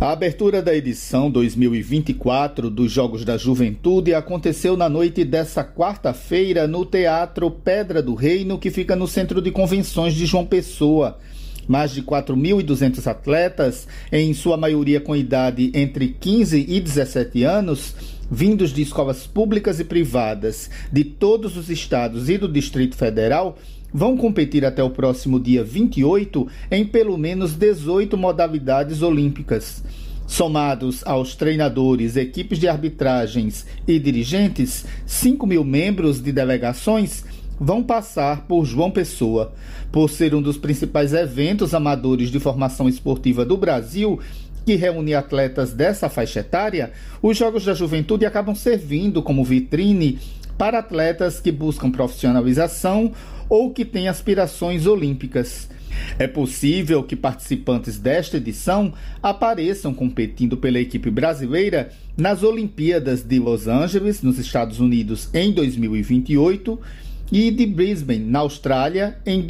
A abertura da edição 2024 dos Jogos da Juventude aconteceu na noite desta quarta-feira no Teatro Pedra do Reino, que fica no Centro de Convenções de João Pessoa. Mais de 4.200 atletas, em sua maioria com idade entre 15 e 17 anos, vindos de escolas públicas e privadas de todos os estados e do Distrito Federal, vão competir até o próximo dia 28 em pelo menos 18 modalidades olímpicas. Somados aos treinadores, equipes de arbitragens e dirigentes, 5.000 membros de delegações vão passar por João Pessoa. Por ser um dos principais eventos amadores de formação esportiva do Brasil, que reúne atletas dessa faixa etária, os Jogos da Juventude acabam servindo como vitrine para atletas que buscam profissionalização ou que têm aspirações olímpicas. É possível que participantes desta edição apareçam competindo pela equipe brasileira nas Olimpíadas de Los Angeles, nos Estados Unidos, em 2028 e de Brisbane, na Austrália, em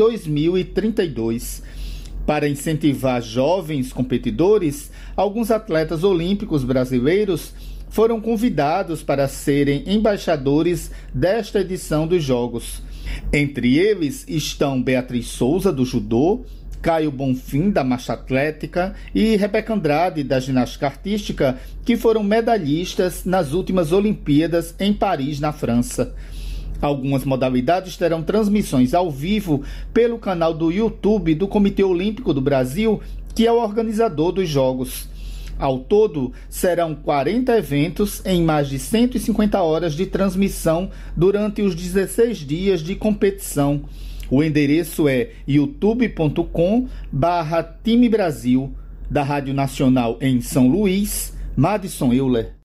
2032. Para incentivar jovens competidores, alguns atletas olímpicos brasileiros foram convidados para serem embaixadores desta edição dos Jogos. Entre eles estão Beatriz Souza, do judô, Caio Bonfim, da marcha atlética, e Rebeca Andrade, da ginástica artística, que foram medalhistas nas últimas Olimpíadas em Paris, na França. Algumas modalidades terão transmissões ao vivo pelo canal do YouTube do Comitê Olímpico do Brasil, que é o organizador dos Jogos. Ao todo, serão 40 eventos em mais de 150 horas de transmissão durante os 16 dias de competição. O endereço é youtube.com/Time Brasil, da Rádio Nacional em São Luís, Madison Euler.